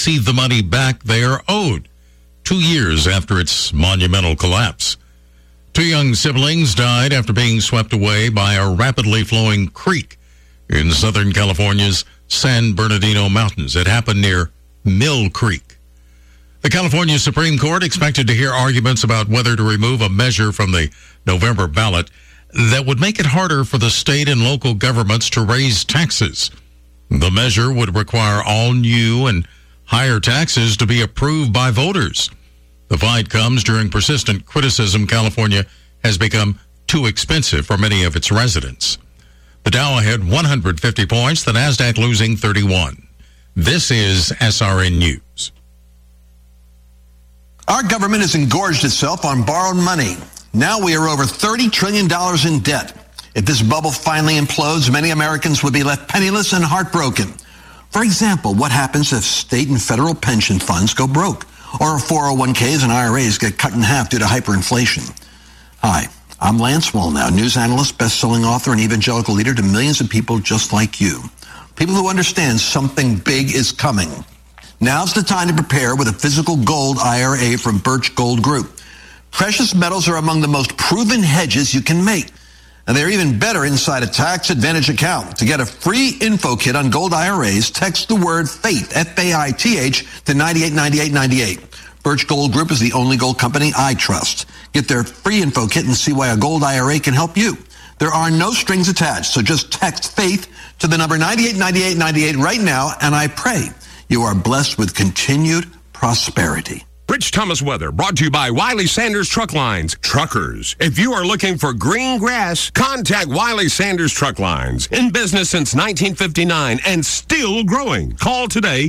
receive the money back they are owed 2 years after its monumental collapse. 2 young siblings died after being swept away by a rapidly flowing creek in Southern California's San Bernardino Mountains. It happened near Mill Creek. The California Supreme Court expected to hear arguments about whether to remove a measure from the November ballot that would make it harder for the state and local governments to raise taxes. The measure would require all new and higher taxes to be approved by voters. The fight comes during persistent criticism California has become too expensive for many of its residents. The Dow ahead 150 points, the Nasdaq losing 31. This is SRN News. Our government has engorged itself on borrowed money. Now we are over $30 trillion in debt. If this bubble finally implodes, many Americans would be left penniless and heartbroken. For example, what happens if state and federal pension funds go broke? Or if 401ks and IRAs get cut in half due to hyperinflation? Hi, I'm Lance Wallnau, news analyst, best-selling author, and evangelical leader to millions of people just like you. People who understand something big is coming. Now's the time to prepare with a physical gold IRA from Birch Gold Group. Precious metals are among the most proven hedges you can make. And they're even better inside a tax advantage account. To get a free info kit on gold IRAs, text the word FAITH, F-A-I-T-H, to 989898. Birch Gold Group is the only gold company I trust. Get their free info kit and see why a gold IRA can help you. There are no strings attached, so just text FAITH to the number 989898 right now, and I pray you are blessed with continued prosperity. Rich Thomas weather brought to you by Wiley Sanders Truck Lines. Truckers, if you are looking for green grass, contact Wiley Sanders Truck Lines. In business since 1959 and still growing. Call today,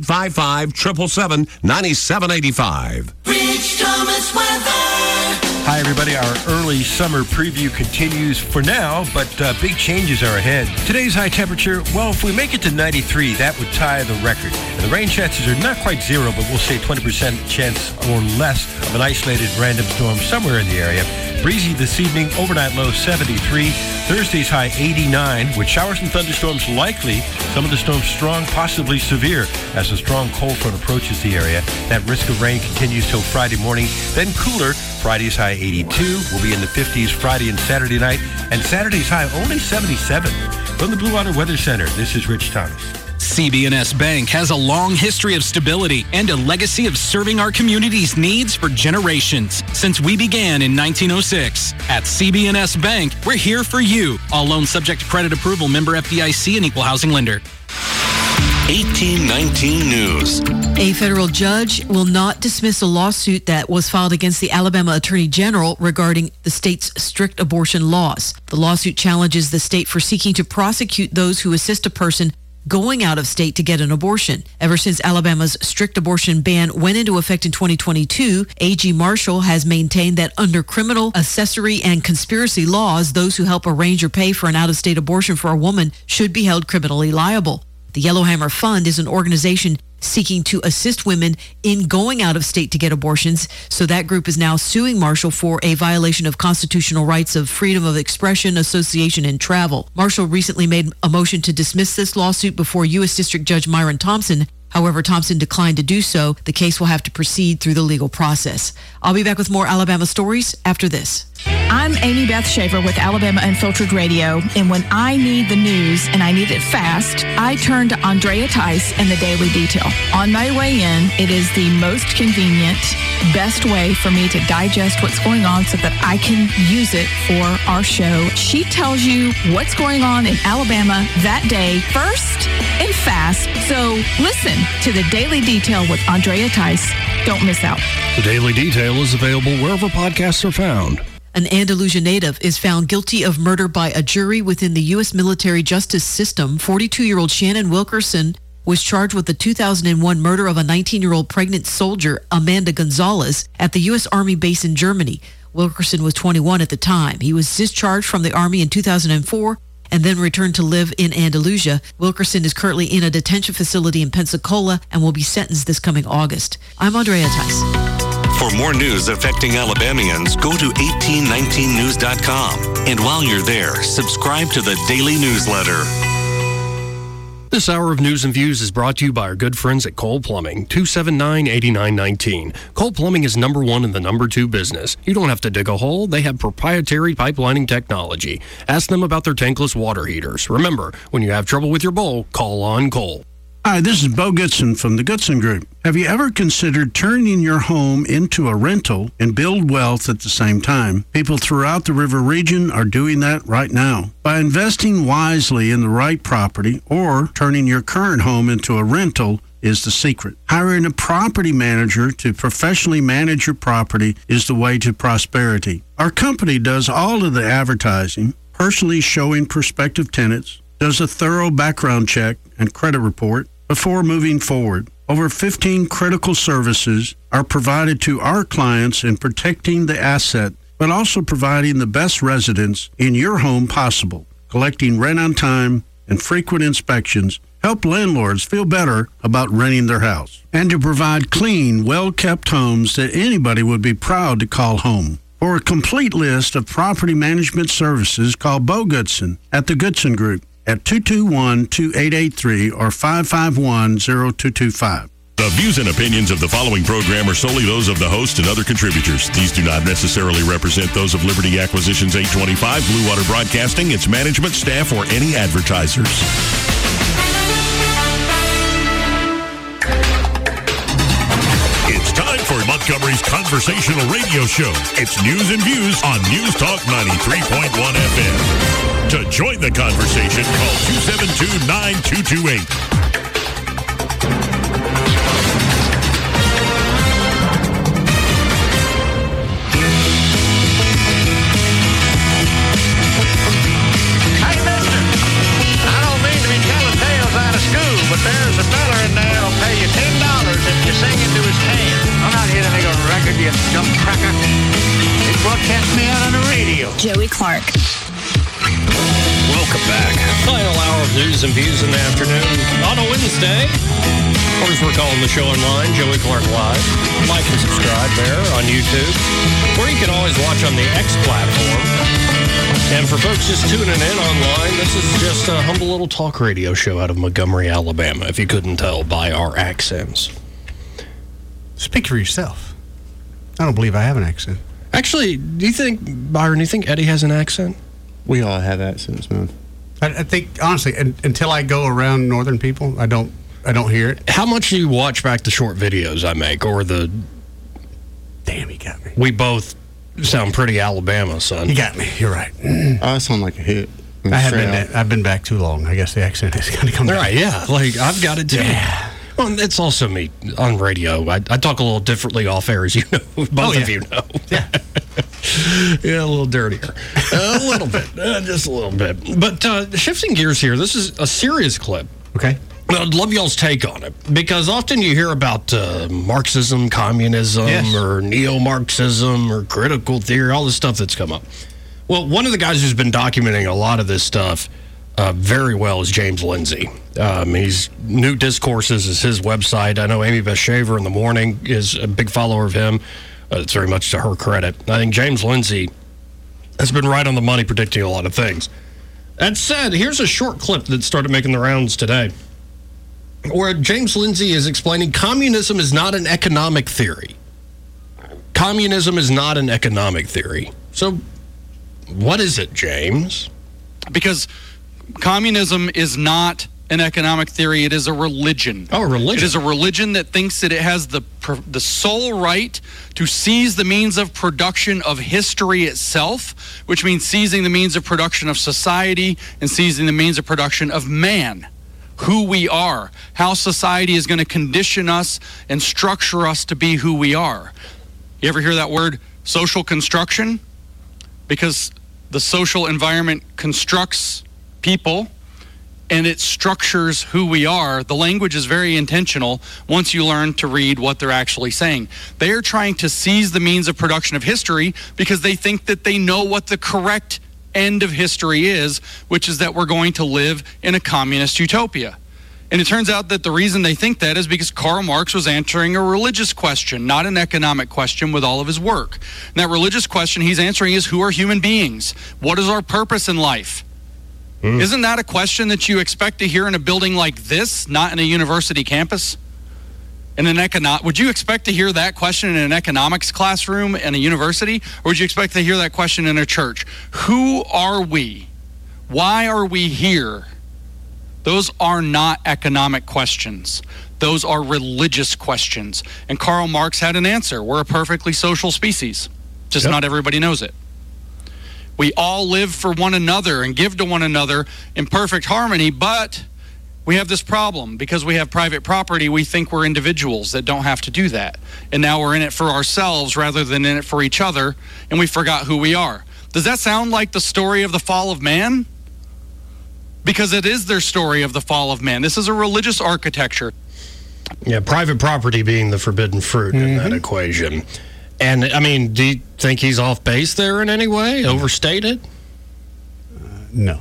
855-777-9785. Rich Thomas weather. Hi, everybody. Our early summer preview continues for now, but big changes are ahead. Today's high temperature, well, if we make it to 93, that would tie the record. And the rain chances are not quite zero, but we'll say 20% chance or less of an isolated random storm somewhere in the area. Breezy this evening, overnight low 73. Thursday's high 89, with showers and thunderstorms likely. Some of the storms strong, possibly severe, as a strong cold front approaches the area. That risk of rain continues till Friday morning, then cooler. Friday's high 82. We'll be in the 50s Friday and Saturday night, and Saturday's high only 77. From the Blue Water Weather Center, this is Rich Thomas. CB&S Bank has a long history of stability and a legacy of serving our community's needs for generations since we began in 1906. At CB&S Bank, we're here for you. All loans subject to credit approval, member FDIC, and equal housing lender. 1819 News. A federal judge will not dismiss a lawsuit that was filed against the Alabama Attorney General regarding the state's strict abortion laws. The lawsuit challenges the state for seeking to prosecute those who assist a person going out of state to get an abortion. Ever since Alabama's strict abortion ban went into effect in 2022, A.G. Marshall has maintained that under criminal, accessory, and conspiracy laws, those who help arrange or pay for an out-of-state abortion for a woman should be held criminally liable. The Yellowhammer Fund is an organization seeking to assist women in going out of state to get abortions. So that group is now suing Marshall for a violation of constitutional rights of freedom of expression, association, and travel. Marshall recently made a motion to dismiss this lawsuit before U.S. District Judge Myron Thompson. However, Thompson declined to do so. The case will have to proceed through the legal process. I'll be back with more Alabama stories after this. I'm Amy Beth Schaefer with Alabama Unfiltered Radio, and when I need the news and I need it fast, I turn to Andrea Tice and the Daily Detail. On my way in, it is the most convenient, best way for me to digest what's going on so that I can use it for our show. She tells you what's going on in Alabama that day, first and fast. So listen to the Daily Detail with Andrea Tice. Don't miss out. The Daily Detail is available wherever podcasts are found. An Andalusia native is found guilty of murder by a jury within the U.S. military justice system. 42-year-old Shannon Wilkerson was charged with the 2001 murder of a 19-year-old pregnant soldier, Amanda Gonzalez, at the U.S. Army base in Germany. Wilkerson was 21 at the time. He was discharged from the Army in 2004 and then returned to live in Andalusia. Wilkerson is currently in a detention facility in Pensacola and will be sentenced this coming August. I'm Andrea Tice. For more news affecting Alabamians, go to 1819news.com. And while you're there, subscribe to the daily newsletter. This hour of News and Views is brought to you by our good friends at Cole Plumbing, 279-8919. Cole Plumbing is number one in the number two business. You don't have to dig a hole. They have proprietary pipelining technology. Ask them about their tankless water heaters. Remember, when you have trouble with your bowl, call on Cole. Hi, this is Bo Goodson from the Goodson Group. Have you ever considered turning your home into a rental and build wealth at the same time? People throughout the river region are doing that right now. By investing wisely in the right property or turning your current home into a rental is the secret. Hiring a property manager to professionally manage your property is the way to prosperity. Our company does all of the advertising, personally showing prospective tenants, does a thorough background check and credit report before moving forward. Over 15 critical services are provided to our clients in protecting the asset, but also providing the best residence in your home possible. Collecting rent on time and frequent inspections help landlords feel better about renting their house. And to provide clean, well-kept homes that anybody would be proud to call home. For a complete list of property management services, call Bo Goodson at the Goodson Group at 221-2883 or 551-0225. The views and opinions of the following program are solely those of the host and other contributors. These do not necessarily represent those of Liberty Acquisitions 825, Blue Water Broadcasting, its management, staff, or any advertisers. It's time for Montgomery's conversational radio show. It's News and Views on News Talk 93.1 FM. To join the conversation, call 272-9228. Hey, mister, I don't mean to be telling tales out of school, but there's a fella in there who'll pay you $10 if you sing into his can. I'm not here to make a record, you dumb cracker. They broadcast me out on the radio. Joey Clark. Welcome back. Final hour of News and Views in the afternoon on a Wednesday. Or as we're calling the show online, Joey Clark Live. Like and subscribe there on YouTube. Or you can always watch on the X platform. And for folks just tuning in online, this is just a humble little talk radio show out of Montgomery, Alabama, if you couldn't tell by our accents. Speak for yourself. I don't believe I have an accent. Actually, Byron, do you think Eddie has an accent? We all have accents, man. I think, honestly, until I go around northern people, I don't hear it. How much do you watch back the short videos I make, or the... Damn, you got me. We both sound pretty Alabama, son. You got me. You're right. I sound like a hit. I've been back too long. I guess the accent has got to come back. Right, yeah. Like, I've got it too. Yeah. Well, it's also me on radio. I talk a little differently off air, as you know. Both of you know. Yeah. Yeah, a little dirtier. A little bit. Just a little bit. But shifting gears here, this is a serious clip. Okay. I'd love y'all's take on it, because often you hear about Marxism, communism, or neo-Marxism, or critical theory, all this stuff that's come up. Well, one of the guys who's been documenting a lot of this stuff very well is James Lindsay. He's New Discourses is his website. I know Amy Beth Shaver in the morning is a big follower of him. It's very much to her credit. I think James Lindsay has been right on the money predicting a lot of things. That said, here's a short clip that started making the rounds today, where James Lindsay is explaining communism is not an economic theory. Communism is not an economic theory. So what is it, James? Because communism is not an economic theory. It is a religion. Oh, a religion. It is a religion that thinks that it has the sole right to seize the means of production of history itself, which means seizing the means of production of society and seizing the means of production of man, who we are, how society is going to condition us and structure us to be who we are. You ever hear that word, social construction? Because the social environment constructs people and it structures who we are. The language is very intentional once you learn to read what they're actually saying. They are trying to seize the means of production of history because they think that they know what the correct end of history is, which is that we're going to live in a communist utopia. And it turns out that the reason they think that is because Karl Marx was answering a religious question, not an economic question, with all of his work. And that religious question he's answering is, who are human beings? What is our purpose in life? Isn't that a question that you expect to hear in a building like this, not in a university campus? Would you expect to hear that question in an economics classroom in a university, or would you expect to hear that question in a church? Who are we? Why are we here? Those are not economic questions. Those are religious questions. And Karl Marx had an answer. We're a perfectly social species. Just not everybody knows it. We all live for one another and give to one another in perfect harmony, but we have this problem. Because we have private property, we think we're individuals that don't have to do that. And now we're in it for ourselves rather than in it for each other, and we forgot who we are. Does that sound like the story of the fall of man? Because it is their story of the fall of man. This is a religious architecture. Yeah, private property being the forbidden fruit in that equation. And, I mean, do you think he's off base there in any way? Overstated? No.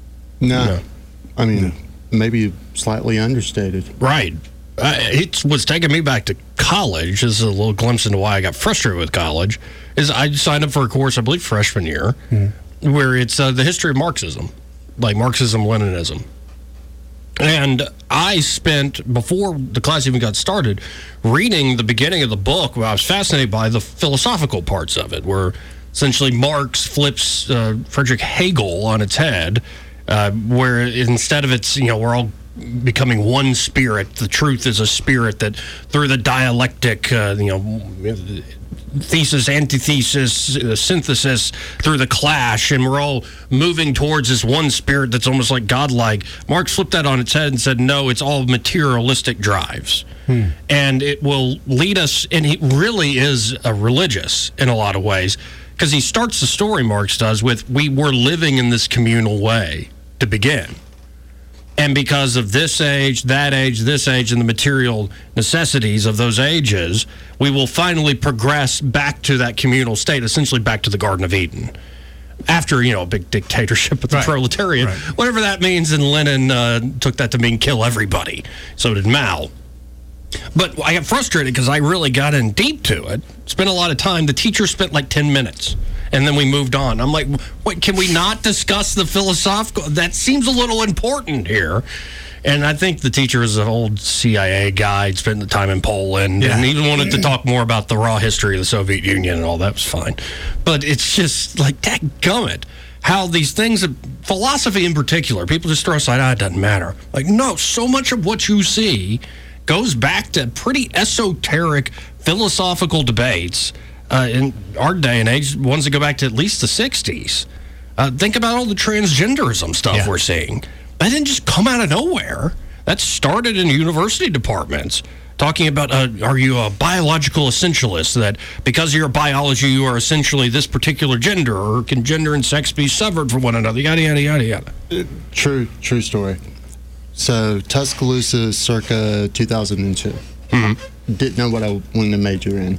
I mean, maybe slightly understated. Right. It was taking me back to college. This is a little glimpse into why I got frustrated with college. Is I signed up for a course, I believe, freshman year, where it's the history of Marxism, like Marxism-Leninism. And I spent, before the class even got started, reading the beginning of the book, where I was fascinated by the philosophical parts of it, where essentially Marx flips Friedrich Hegel on its head, where instead of it's, we're all becoming one spirit, the truth is a spirit that through the dialectic, thesis, antithesis, synthesis, through the clash, and we're all moving towards this one spirit that's almost like godlike. Marx flipped that on its head and said, no, it's all materialistic drives. And it will lead us, and he really is religious in a lot of ways, because he starts the story, Marx does, with we were living in this communal way to begin. And because of this age, this age, and the material necessities of those ages, we will finally progress back to that communal state, essentially back to the Garden of Eden. After, a big dictatorship of the proletariat, whatever that means, and Lenin took that to mean kill everybody. So did Mao. But I got frustrated because I really got in deep to it, spent a lot of time. The teacher spent like 10 minutes. And then we moved on. I'm like, wait, can we not discuss the philosophical? That seems a little important here. And I think the teacher is an old CIA guy, spent the time in Poland, and even wanted to talk more about the raw history of the Soviet Union and all that was fine. But it's just like, dadgummit, how these things, philosophy in particular, people just throw aside, it doesn't matter. Like, no, so much of what you see goes back to pretty esoteric philosophical debates in our day and age, ones that go back to at least the 60s. Think about all the transgenderism stuff we're seeing. That didn't just come out of nowhere. That started in university departments, talking about, are you a biological essentialist, that because of your biology, you are essentially this particular gender, or can gender and sex be severed from one another, yada, yada, yada, yada. True story. So, Tuscaloosa circa 2002. Didn't know what I wanted to major in.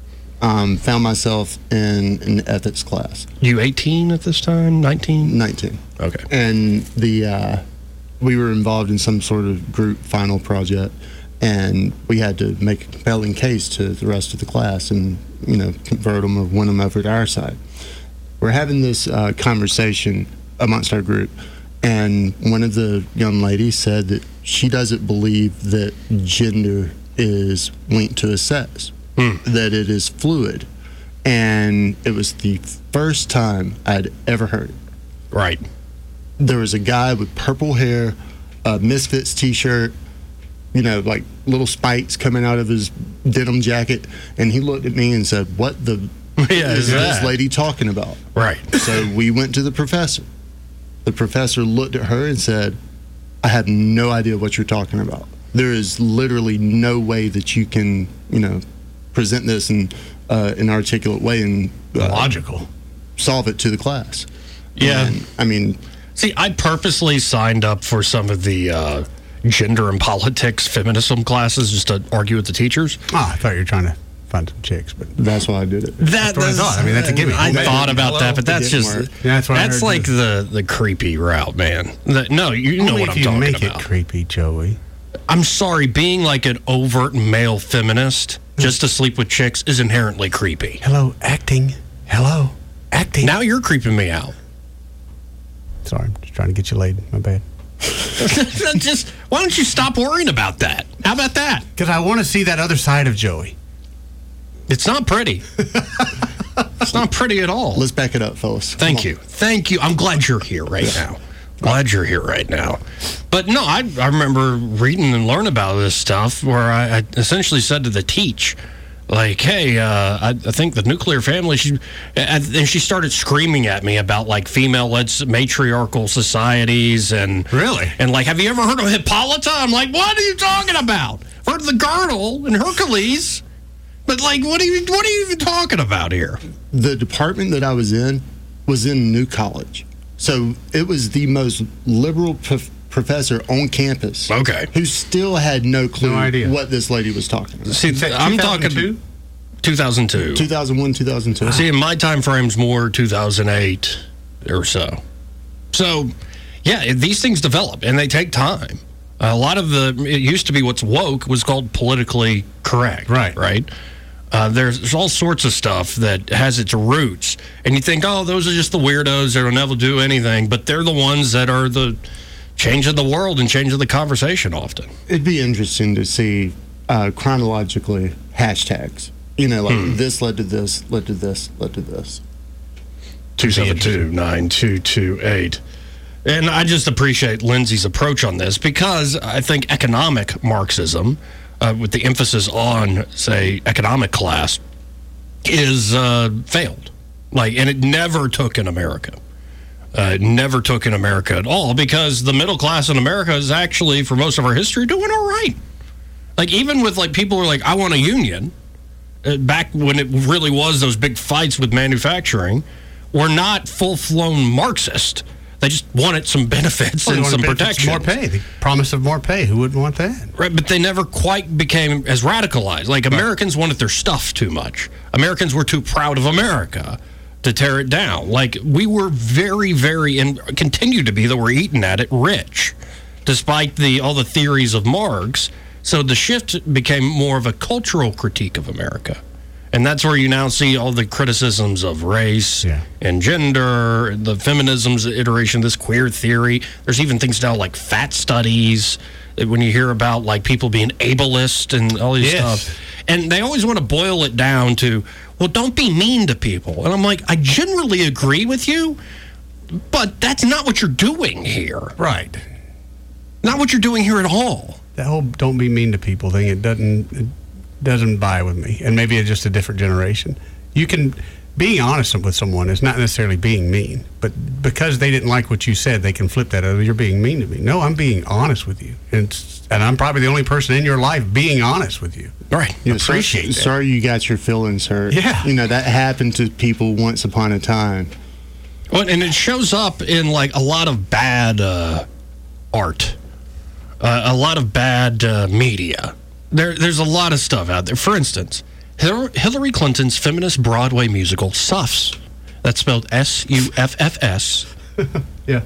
Found myself in an ethics class. You 18 at this time? 19? 19. Okay. And we were involved in some sort of group final project, and we had to make a compelling case to the rest of the class and, convert them or win them over to our side. We're having this conversation amongst our group, and one of the young ladies said that she doesn't believe that gender is linked to a sex. That it is fluid. And it was the first time I'd ever heard it. Right. There was a guy with purple hair, a Misfits t-shirt, like little spikes coming out of his denim jacket, and he looked at me and said, what the is this lady talking about? Right. So we went to the professor. The professor looked at her and said, I have no idea what you're talking about. There is literally no way that you can, present this in an articulate way and logical solve it to the class. Yeah. And, I mean, see, I purposely signed up for some of the gender and politics feminism classes just to argue with the teachers. I thought you were trying to find some chicks, but that's why I did it. That's what I thought. I mean, that's a gimme. I thought about that, but that's just that's like the the creepy route, man. No, you know what I'm talking about. Make it creepy, Joey. I'm sorry, being like an overt male feminist just to sleep with chicks is inherently creepy. Hello, acting. Hello, acting. Now you're creeping me out. Sorry, I'm just trying to get you laid. My bad. Just why don't you stop worrying about that? How about that? Because I want to see that other side of Joey. It's not pretty. It's not pretty at all. Let's back it up, fellas. Thank you. I'm glad you're here right now. But no, I remember reading and learning about this stuff where I essentially said to the teach, like, hey, I think the nuclear family should... And she started screaming at me about, like, female-led matriarchal societies and... Really? And, like, have you ever heard of Hippolyta? I'm like, what are you talking about? I've heard of the girdle and Hercules. But, like, what are you even talking about here? The department that I was in New College. So it was the most liberal professor on campus. Okay. Who still had no clue No idea. what this lady was talking about. See, I'm talking 2002. 2001, 2002. See, in my time frame's more 2008 or so. So, yeah, these things develop, and they take time. A lot of it used to be what's woke was called politically correct. Right? There's all sorts of stuff that has its roots, and you think, oh, those are just the weirdos that will never do anything, but they're the ones that are the changing the world and changing the conversation often. It'd be interesting to see chronologically hashtags. You know, like this led to this, led to this, led to this. 272-9228. And I just appreciate Lindsay's approach on this because I think economic Marxism, with the emphasis on, say, economic class, is failed. And it never took in America. It never took in America at all because the middle class in America is actually, for most of our history, doing all right. Like, even with, like, people who are like, I want a union, back when it really was those big fights with manufacturing, were not full-blown Marxist. They just wanted some benefits and some protection. More pay. The promise of more pay. Who wouldn't want that? Right, but they never quite became as radicalized. Like, Americans wanted their stuff too much. Americans were too proud of America to tear it down. Like, we were very, very, and continue to be, though we're eating at it, rich, despite all the theories of Marx. So the shift became more of a cultural critique of America. And that's where you now see all the criticisms of race and gender, the feminism's iteration, this queer theory. There's even things now like fat studies, when you hear about like people being ableist and all this stuff. And they always want to boil it down to, well, don't be mean to people. And I'm like, I generally agree with you, but that's not what you're doing here. Right. Not what you're doing here at all. That whole don't be mean to people thing, it doesn't buy with me. And maybe it's just a different generation. Being honest with someone is not necessarily being mean, but because they didn't like what you said, they can flip that over. You're being mean to me. No, I'm being honest with you. And I'm probably the only person in your life being honest with you. Right. Appreciate that. Sorry you got your feelings hurt. Yeah. You know, that happened to people once upon a time. Well, and it shows up in like a lot of bad art, a lot of bad media. There's a lot of stuff out there. For instance, Hillary Clinton's feminist Broadway musical, Suffs. That's spelled S-U-F-F-S. Yeah.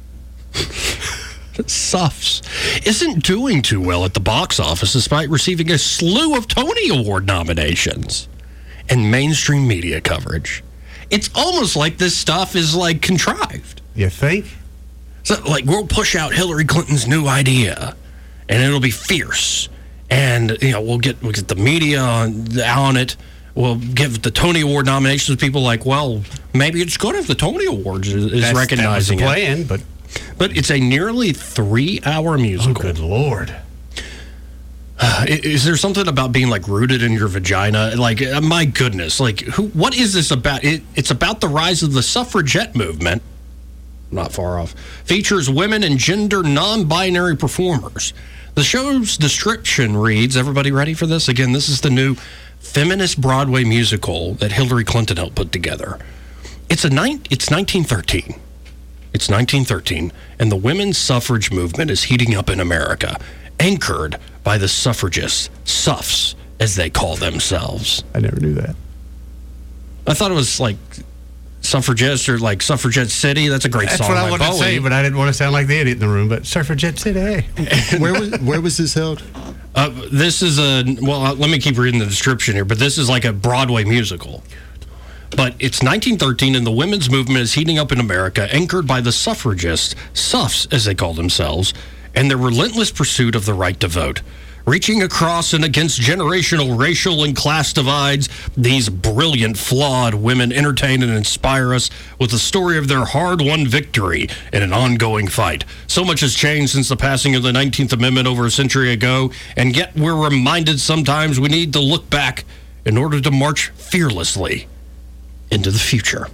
Suffs isn't doing too well at the box office despite receiving a slew of Tony Award nominations and mainstream media coverage. It's almost like this stuff is like contrived. You think? So, like, we'll push out Hillary Clinton's new idea and it'll be fierce. And, you know, we'll get the media on it. We'll give the Tony Award nominations to people like, well, maybe it's good if the Tony Awards is recognizing that was the plan, but it's a nearly 3-hour musical. Oh, good Lord. Is there something about being, like, rooted in your vagina? Like, my goodness. Like, what is this about? It's about the rise of the suffragette movement. Not far off. Features women and gender non-binary performers. The show's description reads, everybody ready for this? Again, this is the new feminist Broadway musical that Hillary Clinton helped put together. It's 1913. It's 1913, and the women's suffrage movement is heating up in America, anchored by the suffragists, suffs, as they call themselves. I never knew that. I thought it was like Suffragettes or like Suffragette City. That's a great song. That's what I wanted to say, but I didn't want to sound like the idiot in the room. But Suffragette City. Where was this held? This is let me keep reading the description here, but this is like a Broadway musical. But it's 1913, and the women's movement is heating up in America, anchored by the suffragists, SUFs as they call themselves, and their relentless pursuit of the right to vote. Reaching across and against generational, racial, and class divides, these brilliant, flawed women entertain and inspire us with the story of their hard-won victory in an ongoing fight. So much has changed since the passing of the 19th Amendment over a century ago, and yet we're reminded sometimes we need to look back in order to march fearlessly into the future.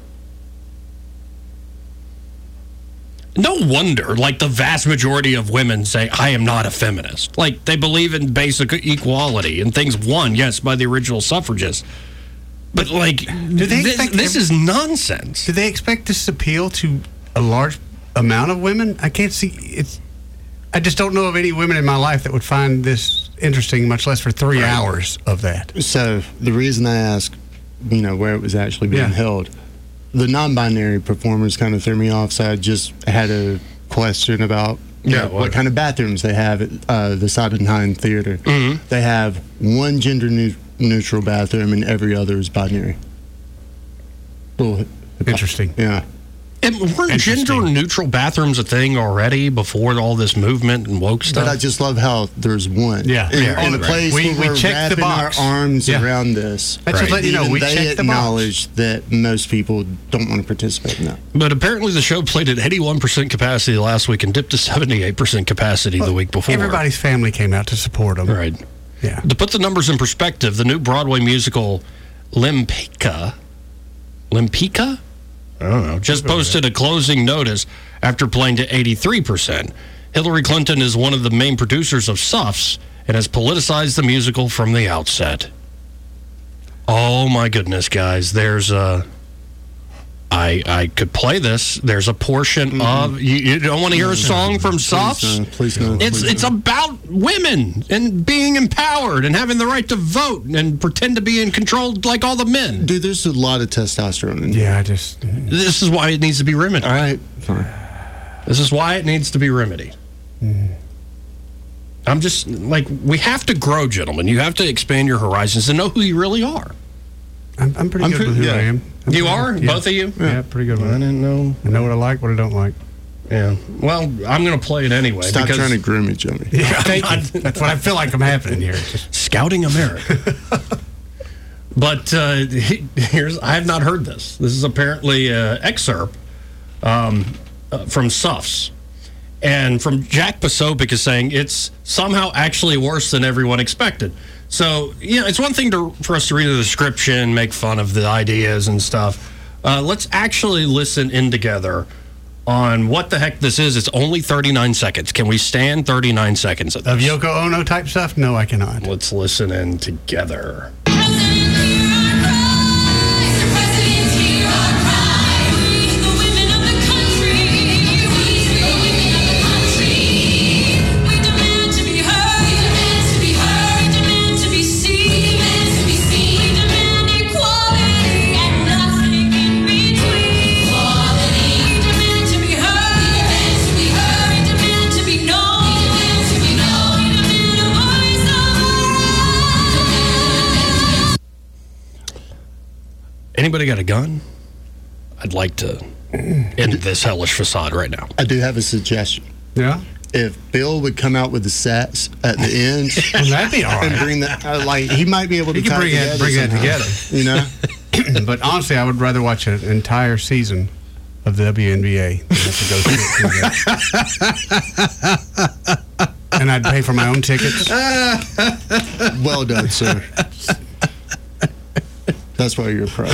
No wonder, like, the vast majority of women say, I am not a feminist. Like, they believe in basic equality and things won, yes, by the original suffragists. But, like, this is nonsense. Do they expect this to appeal to a large amount of women? I can't see it. I just don't know of any women in my life that would find this interesting, much less for 3 hours of that. So the reason I asked, where it was actually being held, the non-binary performers kind of threw me off, so I just had a question about what kind of bathrooms they have at the Sondheim Theater. Mm-hmm. They have one gender-neutral bathroom, and every other is binary. Interesting. Yeah. And weren't gender-neutral bathrooms a thing already before all this movement and woke stuff? But I just love how there's one. Yeah. In a place where we're wrapping our arms around this. That's just letting you know, we they checked the box. acknowledge that most people don't want to participate in that. But apparently the show played at 81% capacity last week and dipped to 78% capacity the week before. Everybody's family came out to support them. Right. Yeah. To put the numbers in perspective, the new Broadway musical Lempicka? I don't know. Just posted a closing notice after playing to 83%. Hillary Clinton is one of the main producers of SUFs and has politicized the musical from the outset. Oh, my goodness, guys. There's a... I could play this. There's a portion of... You don't want to hear a song from SUFs? Please no. It's about women and being empowered and having the right to vote and pretend to be in control like all the men. Dude, there's a lot of testosterone in here. Yeah, This is why it needs to be remedied. All right, fine. This is why it needs to be remedied. I'm just, we have to grow, gentlemen. You have to expand your horizons and know who you really are. I'm pretty good with who I am. You are? Yeah. Both of you? Yeah, pretty good with it. I didn't know. I know what I like, what I don't like. Yeah. Well, I'm going to play it anyway. Stop trying to groom me, Jimmy. Yeah, that's what I feel like I'm happening here. Scouting America. But I have not heard this. This is apparently an excerpt from SUFs. And from Jack Posobiec is saying it's somehow actually worse than everyone expected. So, it's one thing for us to read the description, make fun of the ideas and stuff. Let's actually listen in together on what the heck this is. It's only 39 seconds. Can we stand 39 seconds of this? Of Yoko Ono type stuff? No, I cannot. Let's listen in together. Anybody got a gun? I'd like to end this hellish facade right now. I do have a suggestion. Yeah? If Bill would come out with the sats at the end, well, that'd be all right. And bring that, he might be able to bring that together. But honestly, I would rather watch an entire season of the WNBA than have to go through it. And I'd pay for my own tickets. Well done, sir. That's why you're a pro.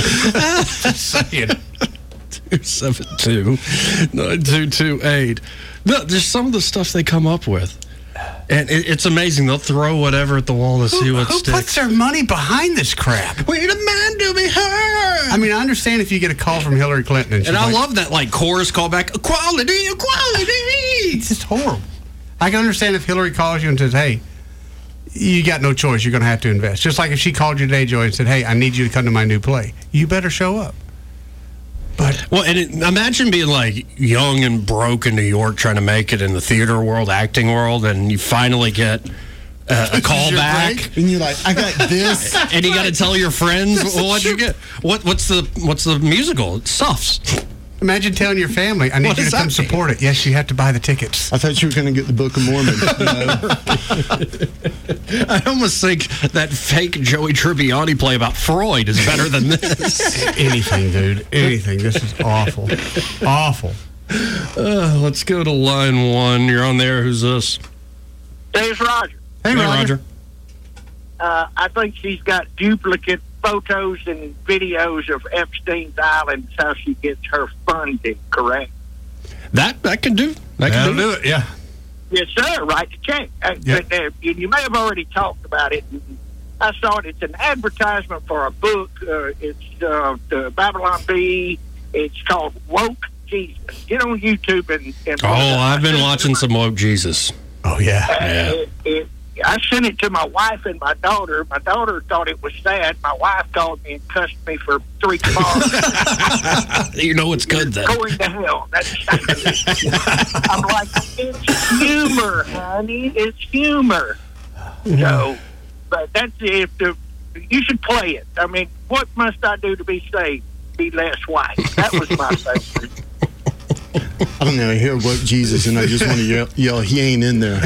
272-9228. No, there's some of the stuff they come up with. And it's amazing. They'll throw whatever at the wall to see what sticks. Who puts their money behind this crap? We demand to be heard. I mean, I understand if you get a call from Hillary Clinton. And I love that, chorus callback. Equality. It's just horrible. I can understand if Hillary calls you and says, hey, you got no choice. You're going to have to invest. Just like if she called you today, Joy, and said, hey, I need you to come to my new play. You better show up. But imagine being young and broke in New York trying to make it in the theater world, acting world, and you finally get a callback, and you're like, I got this, and you got to tell your friends, well, what'd you get? What's the musical? It's Suffs. Imagine telling your family, I need you to come support it. Yes, you have to buy the tickets. I thought you were going to get the Book of Mormon. I almost think that fake Joey Tribbiani play about Freud is better than this. Anything, dude. Anything. This is awful. Awful. Let's go to line 1. You're on there. Who's this? There's Roger. Hey, Roger. I think she's got duplicate photos and videos of Epstein's Island. How she gets her funding, correct? That can do. That'll do it. Yeah. Yes, sir. Write the check. You may have already talked about it. I saw it. It's an advertisement for a book. It's the Babylon Bee. It's called Woke Jesus. Get on YouTube and I've been watching some Woke Jesus. Oh, yeah. I sent it to my wife and my daughter. My daughter thought it was sad. My wife called me and cussed me for 3 tomorrows. You know it's good then. Going to hell. I'm like, it's humor, honey. It's humor. So, but that's it. You should play it. I mean, what must I do to be saved? Be less white. That was my favorite. I don't know. I hear Woke Jesus, and I just want to yell, he ain't in there.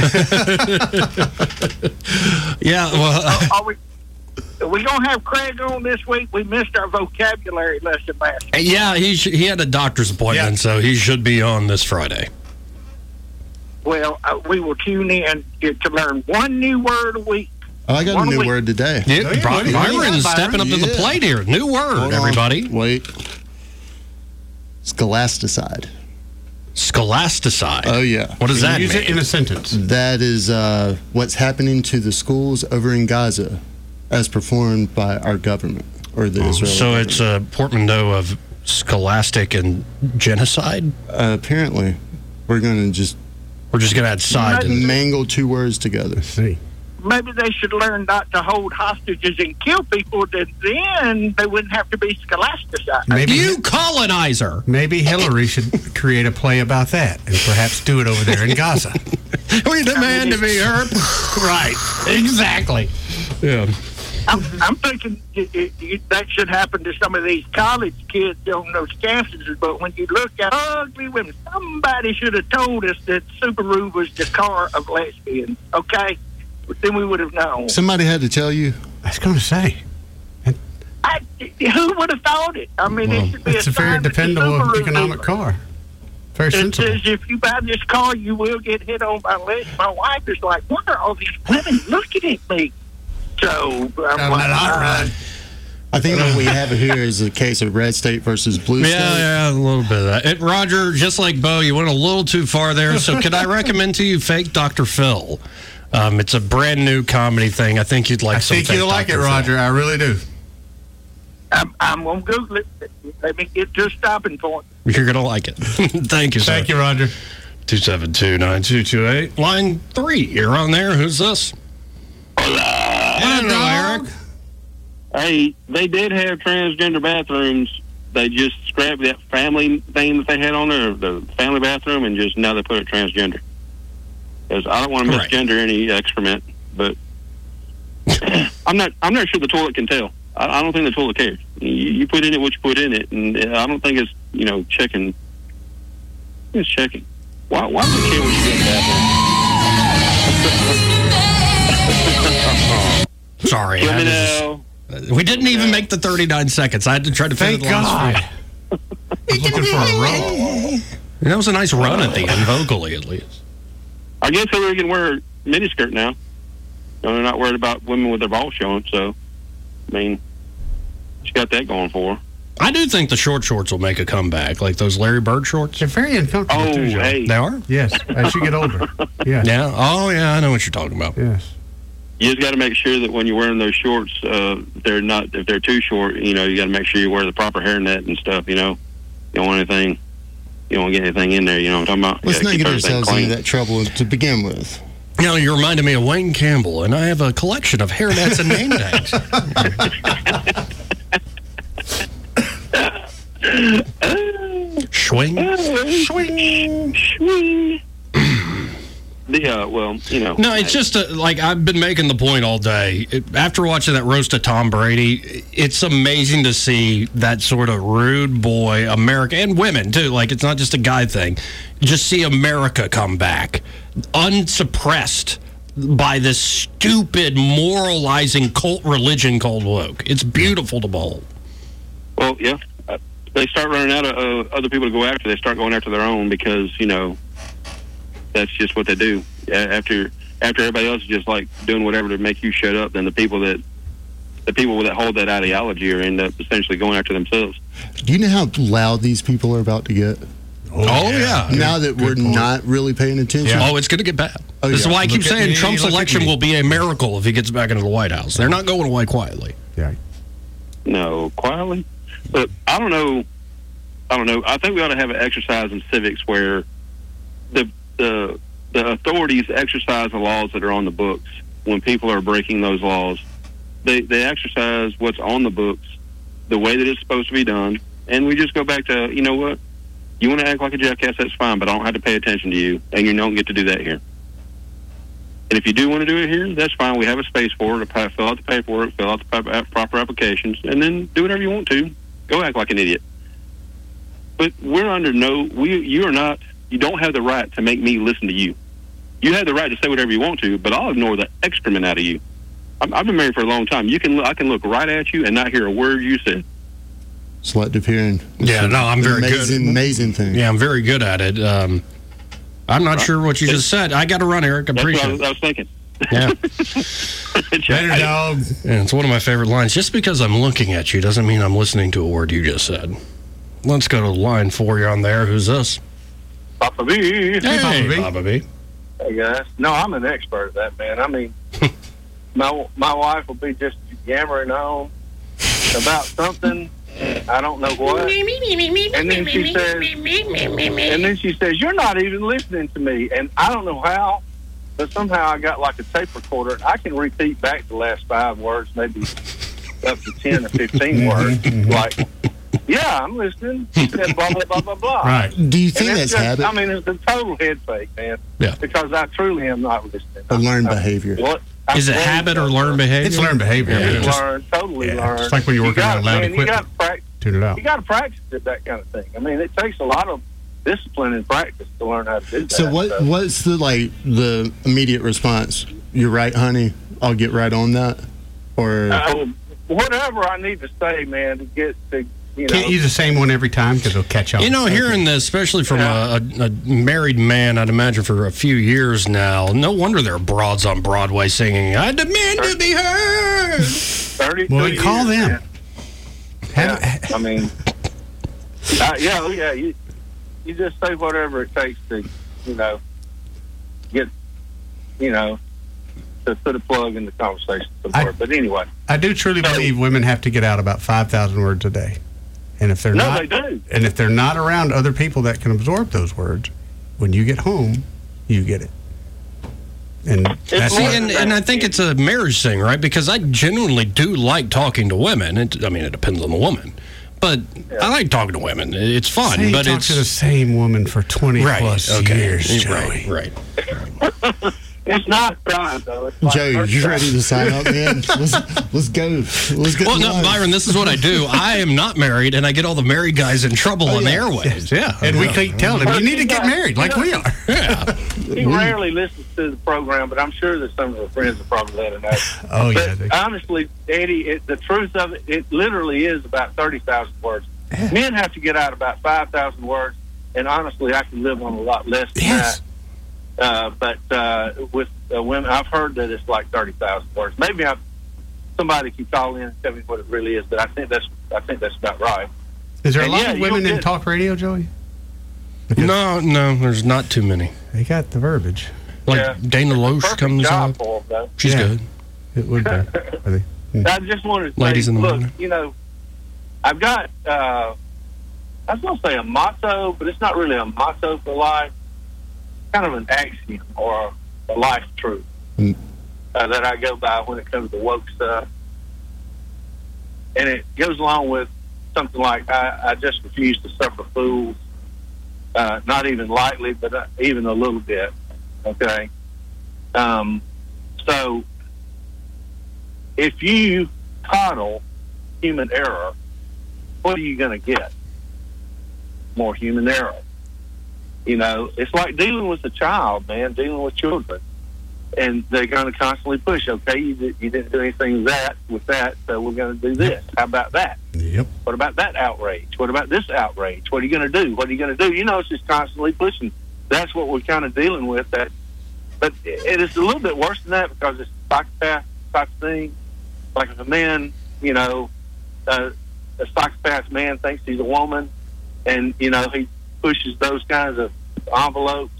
Yeah, well. Are we going to have Craig on this week? We missed our vocabulary lesson last week. Yeah, he had a doctor's appointment, so he should be on this Friday. Well, we will tune in to learn one new word a week. Oh, I got a new word today. Yeah, Byron's stepping up to the plate here. New word, everybody. Wait. Scholasticide. Scholasticide? Oh, yeah. What does that mean? Use it in a sentence. That is what's happening to the schools over in Gaza as performed by our government or the Israeli So government. it's a portmanteau of scholastic and genocide? Apparently. We're going to We're just going to add side. mangle 2 words together. Let's see. Maybe they should learn not to hold hostages and kill people, then they wouldn't have to be scholasticized. Maybe you colonizer. Maybe Hillary should create a play about that and perhaps do it over there in Gaza. We demand to be heard. Right. Exactly. Yeah. I'm thinking that should happen to some of these college kids on those campuses, but when you look at ugly women, somebody should have told us that Subaru was the car of lesbians, okay? Then we would have known. Somebody had to tell you. I was going to say. Who would have thought it? I mean, it should be It's a very dependable economic car. Very It sensible. says if you buy this car, you will get hit on by less. My wife is like, what are all these women looking at me? So, I'm like, I think what we have here is a case of red state versus blue state. Yeah, a little bit of that. Roger, just like Bo, you went a little too far there. So could I recommend to you Fake Dr. Phil? It's a brand new comedy thing. I think you'd like I some think Fake you'll like it, Dr. Phil. Roger. I really do. I'm going to Google it. Let me get to a stopping point. You're going to like it. Thank you, sir. Thank you, Roger. 272-9228. Line 3, you're on there. Who's this? Hello, Eric. Hey, they did have transgender bathrooms. They just scrapped that family thing that they had on there, the family bathroom, and just now they put it transgender. Because I don't want to misgender any excrement, but I'm not sure the toilet can tell. I don't think the toilet cares. You put in it what you put in it, and I don't think it's checking. It's checking. Why does it care what you do in the bathroom? Sorry. We didn't even make the 39 seconds. I had to try to finish the last one. Looking for a run. That was a nice run at the end, vocally at least. I guess everybody can wear a miniskirt now. They're not worried about women with their balls showing, so, I mean, she's got that going for her. I do think the short shorts will make a comeback, like those Larry Bird shorts. They're very uncomfortable, Oh, too, Joe. hey. They are? Yes, as you get older. Yeah. Yeah? Oh, yeah, I know what you're talking about. Yes. You just got to make sure that when you're wearing those shorts, if they're too short, you got to make sure you wear the proper hairnet and stuff, You don't want anything, you don't want to get anything in there, you know what I'm talking about? Let's not get ourselves into that trouble to begin with. You reminded me of Wayne Campbell, and I have a collection of hairnets and name tags. Swing. Swing. Swing. well, you know. No, it's just like I've been making the point all day. After watching that roast of Tom Brady, it's amazing to see that sort of rude boy America, and women too. Like, it's not just a guy thing. Just see America come back unsuppressed by this stupid moralizing cult religion called woke. It's beautiful to behold. Well, yeah. They start running out of other people to go after. They start going after their own because, you know, that's just what they do. After everybody else is just like doing whatever to make you shut up, then the people that hold that ideology are end up essentially going after themselves. Do you know how loud these people are about to get? Oh, yeah. Now that we're not really paying attention. Oh, it's going to get bad. Oh, This is yeah. why I keep Look at saying me, Trump's look at election me. will be a miracle if he gets back into the White House. They're not going away quietly. Yeah. No, quietly. But I don't know. I think we ought to have an exercise in civics where the authorities exercise the laws that are on the books. When people are breaking those laws, they exercise what's on the books the way that it's supposed to be done, and we just go back to, you know what? You want to act like a jackass, that's fine, but I don't have to pay attention to you, and you don't get to do that here. And if you do want to do it here, that's fine. We have a space for it. Fill out the paperwork, fill out the proper applications, and then do whatever you want to. Go act like an idiot. But we're under you don't have the right to make me listen to you. You have the right to say whatever you want to, but I'll ignore the excrement out of you. I've been married for a long time. I can look right at you and not hear a word you said. Selective hearing. Yeah, no, I'm very good. Amazing thing. Yeah, I'm very good at it. I'm not sure what you just said. I got to run, Eric. I appreciate it. I was thinking. Yeah. Better dog. And it's one of my favorite lines. Just because I'm looking at you doesn't mean I'm listening to a word you just said. Let's go to line 4. You're on there. Who's this? Papa B. Hey, Papa B. Hey, guys. No, I'm an expert at that, man. I mean, my wife will be just yammering on about something. I don't know what. And then she says, you're not even listening to me. And I don't know how, but somehow I got like a tape recorder. I can repeat back the last 5 words, maybe up to 10 or 15 words. Like, yeah, I'm listening. She said blah, blah, blah, blah, blah. Right. Do you think And that's it's habit? I mean, it's a total head fake, man. Yeah. Because I truly am not listening. Or learned behavior? What? Is it habit or learned behavior? It's learned behavior. It's learned, totally learned. It's like when you're working on loud You got equipment. to practice. Tune it out. You got to practice it, that kind of thing. I mean, it takes a lot of discipline and practice to learn how to do that. So what's the immediate response? You're right, honey. I'll get right on that. Or whatever I need to say, man, to get to, you know. Can't use the same one every time because it'll catch on. You know, hearing this, especially from a married man, I'd imagine for a few years now, no wonder there are broads on Broadway singing, I demand to be heard. 32 Well, we call years, them. man. Yeah, I mean, you just say whatever it takes to, you know, get, you know, to put a plug in the conversation support. But anyway. I do truly believe women have to get out about 5,000 words a day. And if they're No, not, they do. And if they're not around other people that can absorb those words, when you get home, you get it. And that's See, and I think it's a marriage thing, right? Because I genuinely do like talking to women. It depends on the woman. But I like talking to women. It's fun. Say you but talk it's to the same woman for 20 plus years, Joey. Right. It's not crime, though. It's like Joe, you ready to sign up, man? Let's go. Let's get Well, no, live. Byron, this is what I do. I am not married, and I get all the married guys in trouble on the airwaves. Yeah. And we keep telling them, you need to get married like we are. Yeah. He rarely listens to the program, but I'm sure that some of his friends will probably let him know. Oh, yeah. But honestly, Eddie, the truth of it, it literally is about 30,000 words. Men have to get out about 5,000 words, and honestly, I can live on a lot less than that. But with women, I've heard that it's like 30,000 words. Maybe somebody can call in and tell me what it really is, but I think that's about right. Is there a And lot yeah, of women you'll in get- talk radio, Joey? No, there's not too many. They got the verbiage. Like Dana Loesch comes job on. for 'em, though. She's good. It would be. I just wanted to Ladies say, in the look, morning. you know, I've got, I was going to say a motto, but it's not really a motto for life. Kind of an axiom or a life truth that I go by when it comes to woke stuff. And it goes along with something like, I just refuse to suffer fools, not even lightly, but even a little bit, okay? So if you coddle human error, what are you going to get? More human error. You know, it's like dealing with a child, man, dealing with children. And they're going to constantly push, okay, you didn't do anything with that, so we're going to do this. How about that? Yep. What about that outrage? What about this outrage? What are you going to do? What are you going to do? You know, it's just constantly pushing. That's what we're kind of dealing with. But it is a little bit worse than that because it's a psychopath type of thing. Like if a man, you know, a psychopath man thinks he's a woman and, you know, he pushes those kinds of envelopes.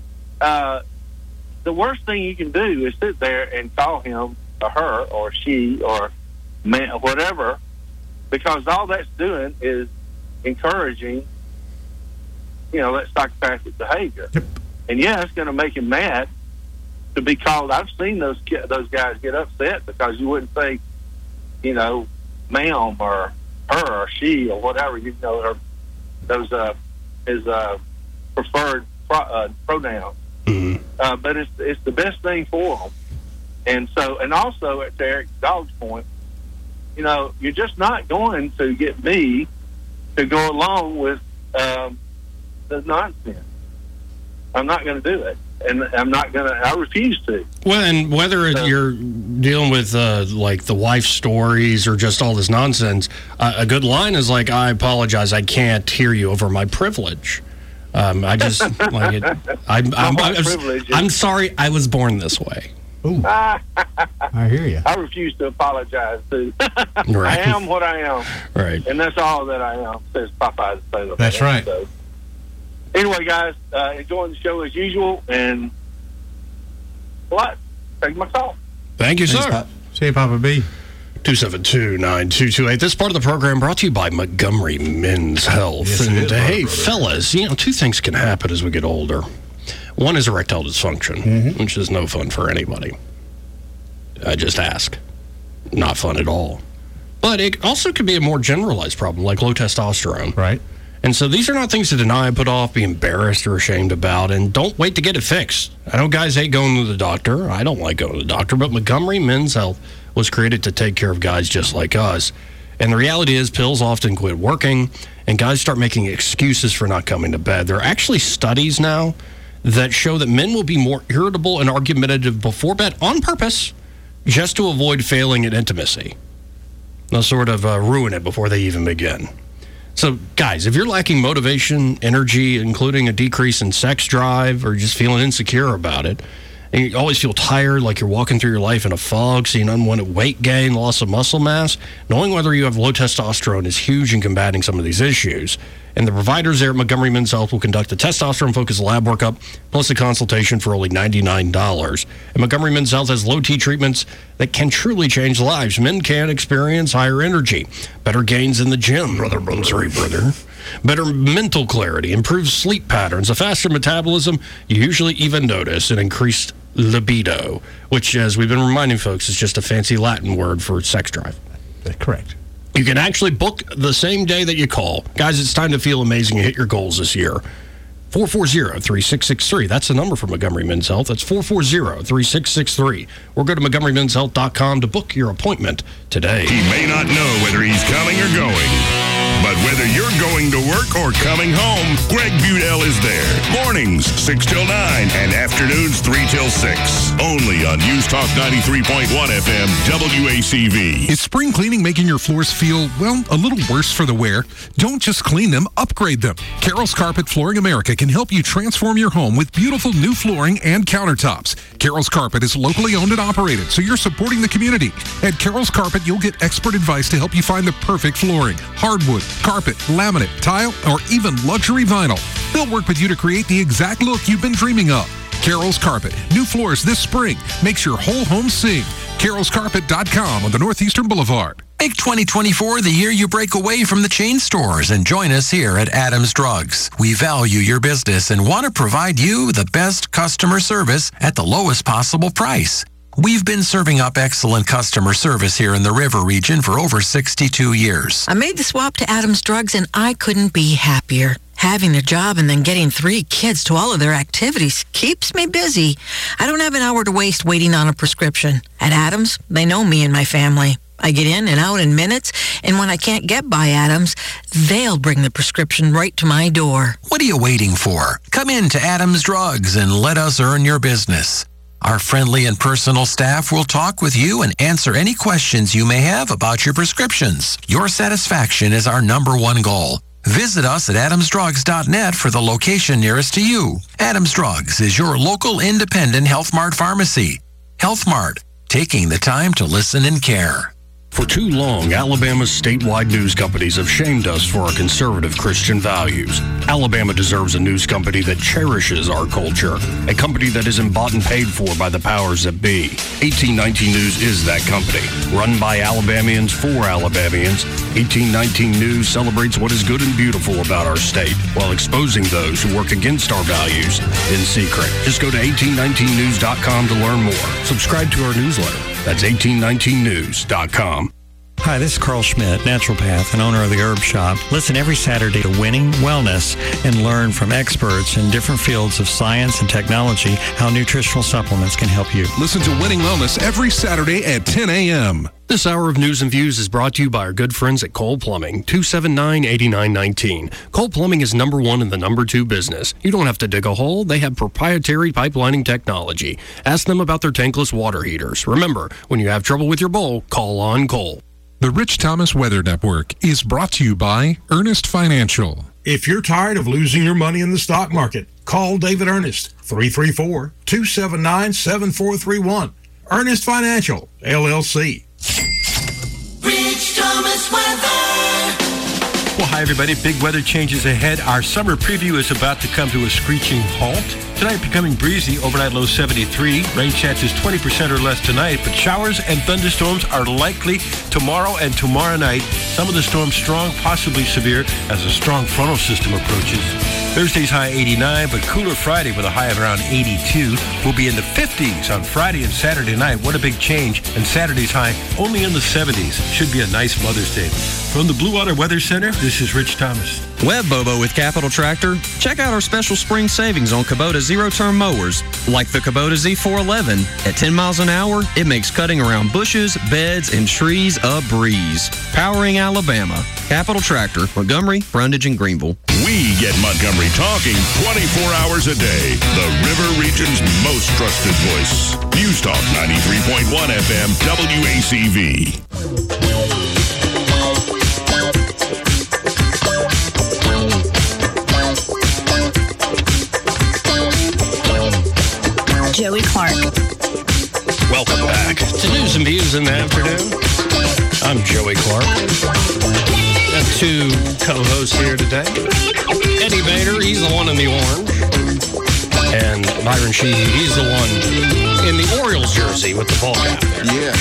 The worst thing you can do is sit there and call him or her or she or man, whatever, because all that's doing is encouraging, you know, that psychopathic behavior. Yep. And yeah, it's going to make him mad to be called. I've seen those guys get upset because you wouldn't say, you know, ma'am or her or she or whatever, you know, or those his preferred pronouns. Mm-hmm. But it's the best thing for them. And so, and also at Eric Dog's point, you know, you're just not going to get me to go along with the nonsense. I'm not going to do it. And I refuse to. Well, and whether you're dealing with like the wife stories or just all this nonsense, a good line is like, I apologize, I can't hear you over my privilege. I just like it. I'm sorry, I was born this way. Ooh. I hear you. I refuse to apologize too. Right. I am what I am. Right. And that's all that I am, says Popeye the Sailor Man. That's right. So, anyway, guys, enjoying the show as usual, and take my call. Thank you, Thanks, sir. Pop. See you, Papa B. 272-9228. This part of the program brought to you by Montgomery Men's Health. Yes, and it is, hey, brother. fellas, you know, two things can happen as we get older. One is erectile dysfunction, which is no fun for anybody. I just ask. Not fun at all. But it also could be a more generalized problem, like low testosterone. Right. And so these are not things to deny, put off, be embarrassed or ashamed about, and don't wait to get it fixed. I know guys hate going to the doctor. I don't like going to the doctor, but Montgomery Men's Health was created to take care of guys just like us. And the reality is pills often quit working, and guys start making excuses for not coming to bed. There are actually studies now that show that men will be more irritable and argumentative before bed on purpose just to avoid failing at intimacy. They'll sort of ruin it before they even begin. So, guys, if you're lacking motivation, energy, including a decrease in sex drive, or just feeling insecure about it, and you always feel tired, like you're walking through your life in a fog, seeing unwanted weight gain, loss of muscle mass, knowing whether you have low testosterone is huge in combating some of these issues. And the providers there at Montgomery Men's Health will conduct a testosterone-focused lab workup, plus a consultation for only $99. And Montgomery Men's Health has low-T treatments that can truly change lives. Men can experience higher energy, better gains in the gym, brother. Better mental clarity, improved sleep patterns, a faster metabolism. You usually even notice an increased libido, which, as we've been reminding folks, is just a fancy Latin word for sex drive. That's correct. You can actually book the same day that you call. Guys, it's time to feel amazing and hit your goals this year. 440-3663. That's the number for Montgomery Men's Health. That's 440-3663. Or go to MontgomeryMen'sHealth.com to book your appointment today. He may not know whether he's coming or going, but whether you're going to work or coming home, Greg Budell is there. Mornings, 6 till 9, and afternoons, 3 till 6. Only on News Talk 93.1 FM, WACV. Is spring cleaning making your floors feel, well, a little worse for the wear? Don't just clean them, upgrade them. Carroll's Carpet Flooring America can help you transform your home with beautiful new flooring and countertops. Carroll's Carpet is locally owned and operated, so you're supporting the community. At Carroll's Carpet, you'll get expert advice to help you find the perfect flooring, hardwood, carpet, laminate, tile, or even luxury vinyl. They'll work with you to create the exact look you've been dreaming of. Carroll's Carpet. New floors this spring. Makes your whole home sing. carrollscarpet.com on the Northeastern Boulevard. Make 2024 the year you break away from the chain stores and join us here at Adams Drugs. We value your business and want to provide you the best customer service at the lowest possible price. We've been serving up excellent customer service here in the River region for over 62 years. I made the swap to Adams Drugs and I couldn't be happier. Having a job and then getting 3 kids to all of their activities keeps me busy. I don't have an hour to waste waiting on a prescription. At Adams, they know me and my family. I get in and out in minutes, and when I can't get by Adams, they'll bring the prescription right to my door. What are you waiting for? Come in to Adams Drugs and let us earn your business. Our friendly and personal staff will talk with you and answer any questions you may have about your prescriptions. Your satisfaction is our #1 goal. Visit us at adamsdrugs.net for the location nearest to you. Adams Drugs is your local independent Health Mart pharmacy. Health Mart, taking the time to listen and care. For too long, Alabama's statewide news companies have shamed us for our conservative Christian values. Alabama deserves a news company that cherishes our culture, a company that isn't bought and paid for by the powers that be. 1819 News is that company. Run by Alabamians for Alabamians, 1819 News celebrates what is good and beautiful about our state while exposing those who work against our values in secret. Just go to 1819news.com to learn more. Subscribe to our newsletter. That's 1819news.com. Hi, this is Carl Schmidt, naturopath and owner of the Herb Shop. Listen every Saturday to Winning Wellness and learn from experts in different fields of science and technology how nutritional supplements can help you. Listen to Winning Wellness every Saturday at 10 a.m. This hour of News and Views is brought to you by our good friends at Cole Plumbing, 279-8919. Cole Plumbing is #1 in the #2 business. You don't have to dig a hole. They have proprietary pipelining technology. Ask them about their tankless water heaters. Remember, when you have trouble with your bowl, call on Cole. The Rich Thomas Weather Network is brought to you by Earnest Financial. If you're tired of losing your money in the stock market, call David Earnest, 334-279-7431. Earnest Financial, LLC. Rich Thomas weather. Well, hi, everybody. Big weather changes ahead. Our summer preview is about to come to a screeching halt. Tonight becoming breezy, overnight low 73. Rain chances 20% or less tonight, but showers and thunderstorms are likely tomorrow and tomorrow night. Some of the storms strong, possibly severe, as a strong frontal system approaches. Thursday's high 89, but cooler Friday with a high of around 82. We'll be in the 50s on Friday and Saturday night. What a big change. And Saturday's high only in the 70s. Should be a nice Mother's Day. From the Blue Water Weather Center, this is Rich Thomas. Web Bobo with Capital Tractor. Check out our special spring savings on Kubota zero-turn mowers, like the Kubota Z411. At 10 miles an hour, it makes cutting around bushes, beds, and trees a breeze. Powering Alabama. Capital Tractor, Montgomery, Brundage, and Greenville. We get Montgomery talking 24 hours a day. The River Region's most trusted voice. News Talk 93.1 FM, WACV. Joey Clark. Welcome back to News and Views in the afternoon. I'm Joey Clark. Got 2 co-hosts here today. Eddie Bader, he's the one in the orange. And Byron Sheehy, he's the one in the Orioles jersey with the ball cap there. Yeah.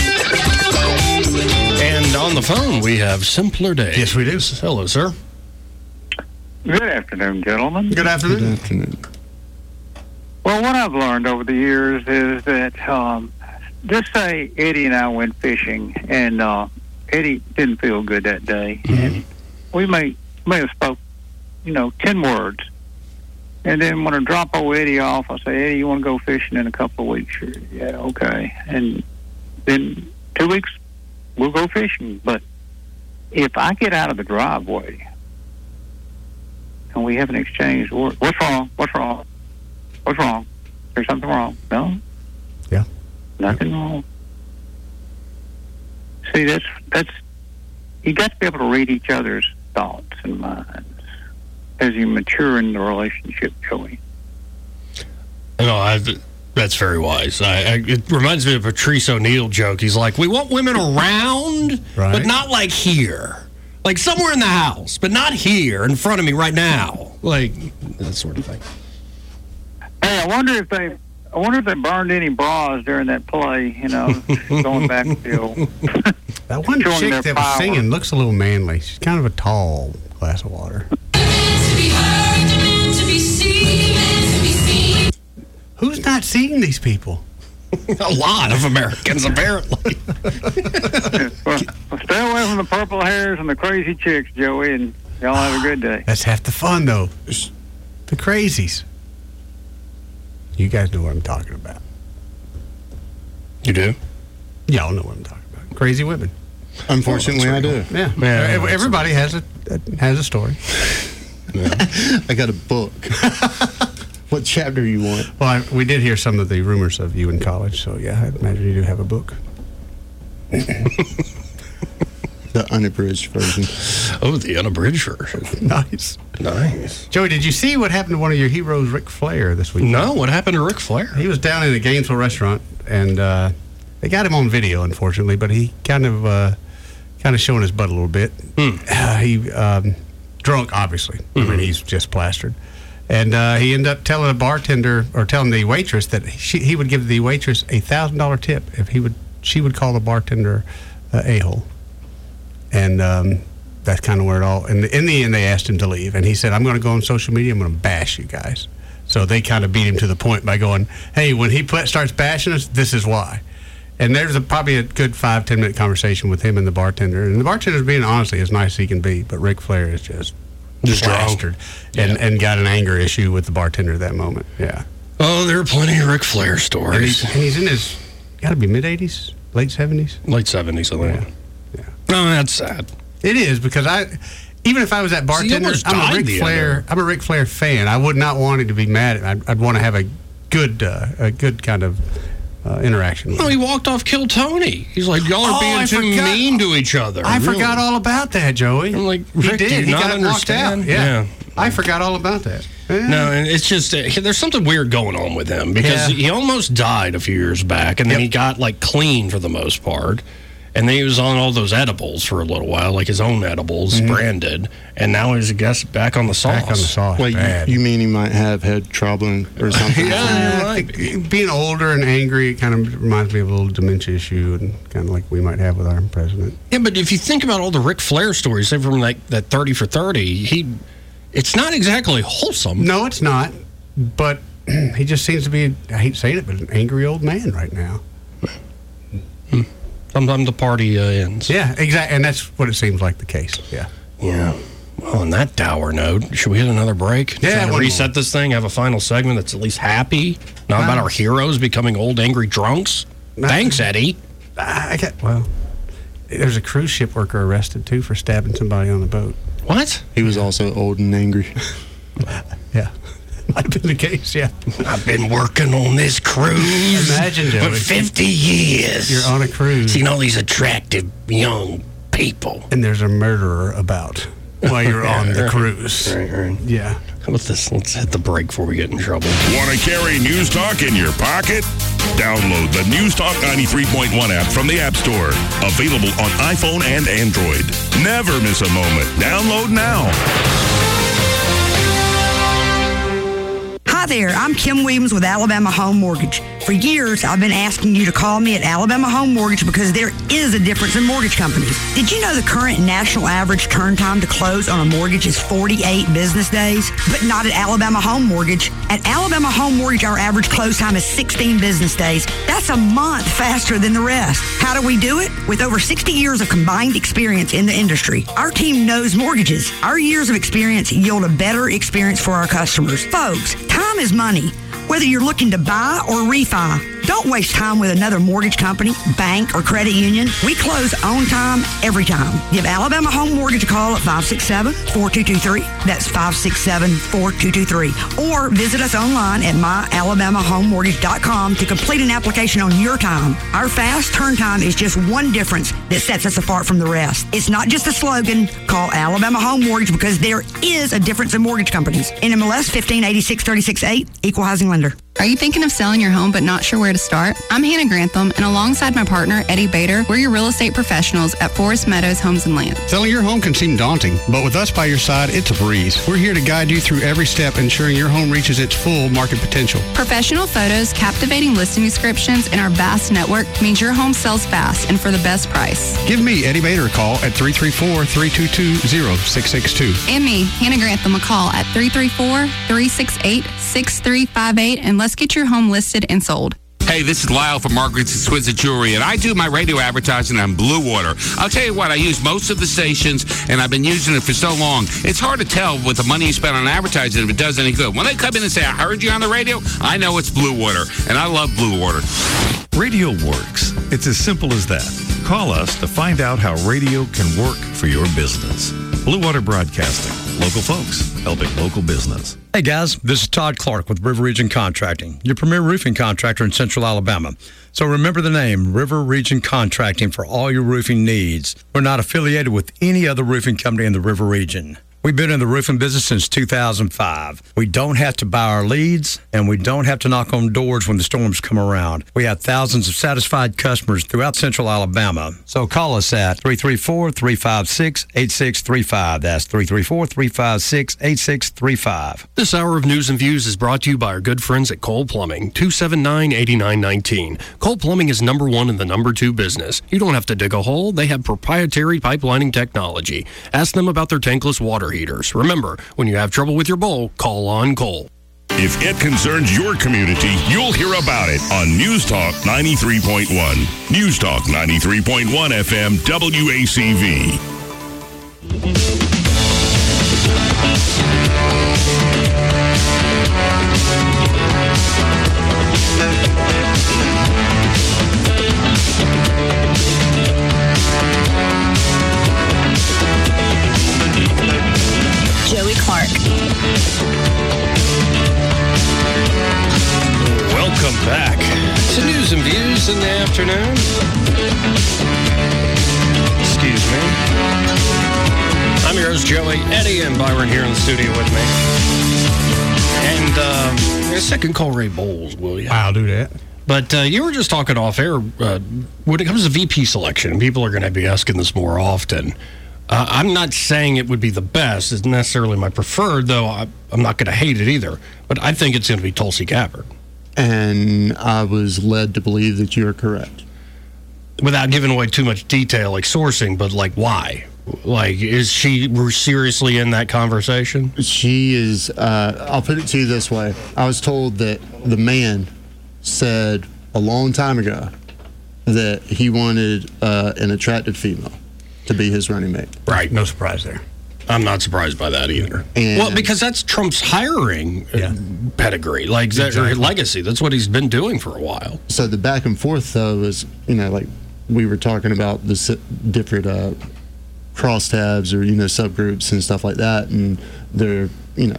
And on the phone, we have Simpler Day. Yes, we do. Hello, sir. Good afternoon, gentlemen. Good afternoon. Good afternoon. Well, what I've learned over the years is that just say Eddie and I went fishing, and Eddie didn't feel good that day, and we may have spoke, 10 words, and then when I drop old Eddie off, I say, Eddie, you want to go fishing in a couple of weeks? Sure. Yeah, okay. And then 2 weeks, we'll go fishing. But if I get out of the driveway and we haven't exchanged words, what's wrong? What's wrong? What's wrong? There's something wrong. No? Yeah. Nothing wrong. See, that's you got to be able to read each other's thoughts and minds as you mature in the relationship, Joey. No, that's very wise. It reminds me of a Patrice O'Neill joke. He's like, we want women around, but not like here. Like somewhere in the house, but not here in front of me right now. Like that sort of thing. Hey, I wonder if they burned any bras during that play, going back to the old. That one chick that was singing looks a little manly. She's kind of a tall glass of water. Who's not seeing these people? A lot of Americans, apparently. Well, stay away from the purple hairs and the crazy chicks, Joey, and Y'all have a good day. That's half the fun, though. The crazies. You guys know what I'm talking about. You do? Y'all know what I'm talking about. Crazy women. Unfortunately, I do. Yeah. Everybody has a story. I got a book. What chapter you want? Well, we did hear some of the rumors of you in college, so yeah, I imagine you do have a book. The unabridged version. Oh, the unabridged version. Nice. Joey, did you see what happened to one of your heroes, Ric Flair, this week? No, what happened to Ric Flair? He was down in a Gainesville restaurant, and they got him on video, unfortunately, but he kind of showing his butt a little bit. He drunk, obviously. I mean, he's just plastered. And he ended up telling telling the waitress that he would give the waitress a $1,000 tip if she would call the bartender a-hole. And that's kind of where it all. And in the end, they asked him to leave, and he said, "I'm going to go on social media. I'm going to bash you guys." So they kind of beat him to the point by going, "Hey, when he starts bashing us, this is why." And there's probably a good 5-10 minute conversation with him and the bartender. And the bartender's being honestly as nice as he can be, but Ric Flair is just plastered and got an anger issue with the bartender at that moment. Yeah. Oh, there are plenty of Ric Flair stories. And he's in his, got to be mid-80s, late 70s? Late 70s, I think. Yeah. No, that's sad. It is, because even if I was that bartender, I'm a Ric Flair fan. I would not want him to be mad. I'd want to have a good kind of interaction with him. He walked off Kill Tony. He's like, y'all are being too mean to each other. I forgot all about that, Joey. I'm like, Rick, he got understand? Walked out. Yeah. I forgot all about that. Yeah. No, and it's just, there's something weird going on with him, because he almost died a few years back, and then he got clean for the most part. And then he was on all those edibles for a little while, like his own edibles, branded. And now he's, I guess, back on the sauce. Back on the sauce. Wait, you mean he might have had trouble or something? Yeah, being older and angry, it kind of reminds me of a little dementia issue, and kind of like we might have with our president. Yeah, but if you think about all the Ric Flair stories, say from that 30 for 30, it's not exactly wholesome. No, it's not. But he just seems to be, I hate saying it, but an angry old man right now. Sometimes the party ends. Yeah, exactly. And that's what it seems like the case. Yeah. Yeah. Well, on that dour note, should we hit another break? Yeah. Try to reset this thing, have a final segment that's at least happy, not about our heroes becoming old, angry drunks? Thanks, Eddie. There's a cruise ship worker arrested, too, for stabbing somebody on the boat. What? He was also old and angry. Yeah. Might have been the case, yeah. I've been working on this cruise for 50 years. You're on a cruise. Seen all these attractive young people. And there's a murderer about while you're on the cruise. Right. Yeah. How about this? Let's hit the break before we get in trouble. Want to carry News Talk in your pocket? Download the News Talk 93.1 app from the App Store. Available on iPhone and Android. Never miss a moment. Download now. Hi there, I'm Kim Williams with Alabama Home Mortgage. For years, I've been asking you to call me at Alabama Home Mortgage because there is a difference in mortgage companies. Did you know the current national average turn time to close on a mortgage is 48 business days? But not at Alabama Home Mortgage. At Alabama Home Mortgage, our average close time is 16 business days. That's a month faster than the rest. How do we do it? With over 60 years of combined experience in the industry. Our team knows mortgages. Our years of experience yield a better experience for our customers. Folks, time is money. Whether you're looking to buy or refi, don't waste time with another mortgage company, bank, or credit union. We close on time, every time. Give Alabama Home Mortgage a call at 567-4223. That's 567-4223. Or visit us online at myalabamahomemortgage.com to complete an application on your time. Our fast turn time is just one difference that sets us apart from the rest. It's not just a slogan. Call Alabama Home Mortgage because there is a difference in mortgage companies. NMLS 1586-36-8, Equal Housing Lender. Are you thinking of selling your home but not sure where to start? I'm Hannah Grantham, and alongside my partner, Eddie Bader, we're your real estate professionals at Forest Meadows Homes and Land. Selling your home can seem daunting, but with us by your side, it's a breeze. We're here to guide you through every step, ensuring your home reaches its full market potential. Professional photos, captivating listing descriptions, and our vast network means your home sells fast and for the best price. Give me, Eddie Bader, a call at 334-322-0662. And me, Hannah Grantham, a call at 334-368-6358, and let's get your home listed and sold. Hey, this is Lyle from Margaret's Exquisite Jewelry, and I do my radio advertising on Blue Water. I'll tell you what, I use most of the stations, and I've been using it for so long. It's hard to tell with the money you spend on advertising if it does any good. When they come in and say, I heard you on the radio, I know it's Blue Water, and I love Blue Water. Radio works. It's as simple as that. Call us to find out how radio can work for your business. Blue Water Broadcasting. Local folks helping local business. Hey guys, this is Todd Clark with River Region Contracting, your premier roofing contractor in Central Alabama. So remember the name, River Region Contracting, for all your roofing needs. We're not affiliated with any other roofing company in the River Region. We've been in the roofing business since 2005. We don't have to buy our leads, and we don't have to knock on doors when the storms come around. We have thousands of satisfied customers throughout Central Alabama. So call us at 334-356-8635. That's 334-356-8635. This hour of News and Views is brought to you by our good friends at Cole Plumbing, 279-8919. Cole Plumbing is number one in the number two business. You don't have to dig a hole. They have proprietary pipelining technology. Ask them about their tankless water heaters. Remember, when you have trouble with your bowl, call on Cole. If it concerns your community, you'll hear about it on News Talk 93.1. News Talk 93.1 FM WACV. Joey Clark. Welcome back to News and Views in the afternoon. Excuse me. I'm your host, Joey. Eddie and Byron here in the studio with me. And a second, call Ray Bowles, will you? I'll do that. But you were just talking off air. When it comes to VP selection, people are going to be asking this more often. I'm not saying it would be the best. It's necessarily my preferred, though I'm not going to hate it either. But I think it's going to be Tulsi Gabbard. And I was led to believe that you're correct. Without giving away too much detail, like sourcing, but like why? Like, is she seriously in that conversation? She is, I'll put it to you this way. I was told that the man said a long time ago that he wanted an attractive female to be his running mate. Right. No surprise there. I'm not surprised by that either. And well, because that's Trump's hiring pedigree, like exactly. Legacy. That's what he's been doing for a while. So the back and forth, though, is, like we were talking about the different crosstabs or, subgroups and stuff like that. And they're,